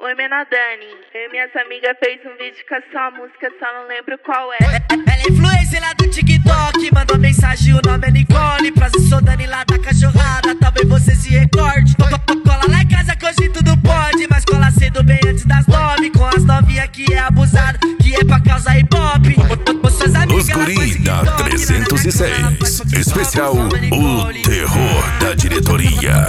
Oi, Menadani. Eu e minhas amigas fez um vídeo com a sua música, só não lembro qual é. Ela é influencer lá do TikTok, mandou mensagem, o nome é Nicole. Prazer, sou Dani lá da cachorrada, talvez você se recorde. Cola lá em casa que hoje tudo pode, mas cola cedo bem antes das 9. Com as novinhas que é abusado, que é pra causar hip hop. Os guri da 306, especial O Terror da Diretoria.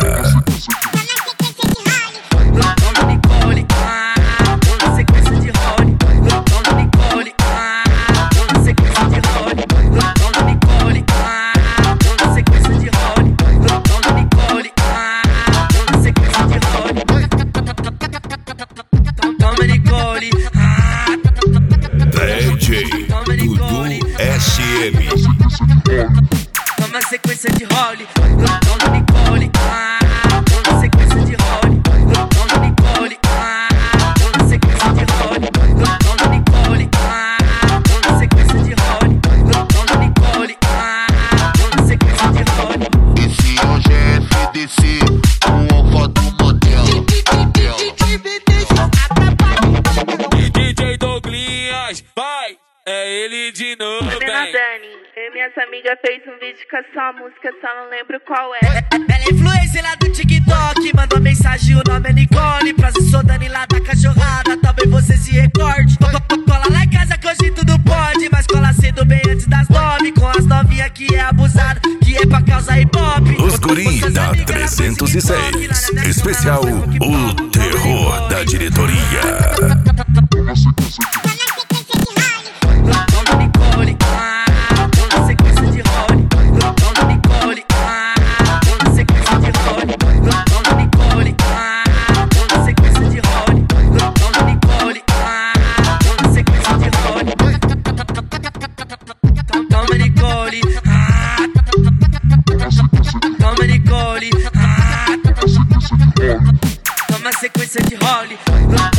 DJ Dudu SM. Toma sequência de role, toma Nicole. Toma sequência de role, toma Nicole. Toma sequência de role, toma Nicole. Toma sequência de role, toma Nicole. Toma sequência de role. Esse hoje é FDC, o alfa do modelo. DJ Douglinhas, vai, é ele de novo, Oi, bem. Menadani. Eu e minhas amigas fez um vídeo com a sua música, só não lembro qual é. Ela é influencer lá do TikTok, mandou mensagem, o nome é Nicole. Prazer, sou Dani lá da cachorrada, talvez você se recorde. Cola lá em casa que hoje tudo pode, mas cola cedo bem antes das 9. Com as novinhas que é abusado, que é pra causar hip hop. Os guri da 306, especial O Terror da Diretoria. Toma Nicole, toma sequência de role, toma Nicole, toma sequência de role, toma Nicole, toma sequência de role, toma Nicole, toma sequência de role, toma Nicole, toma Nicole, toma sequência de role.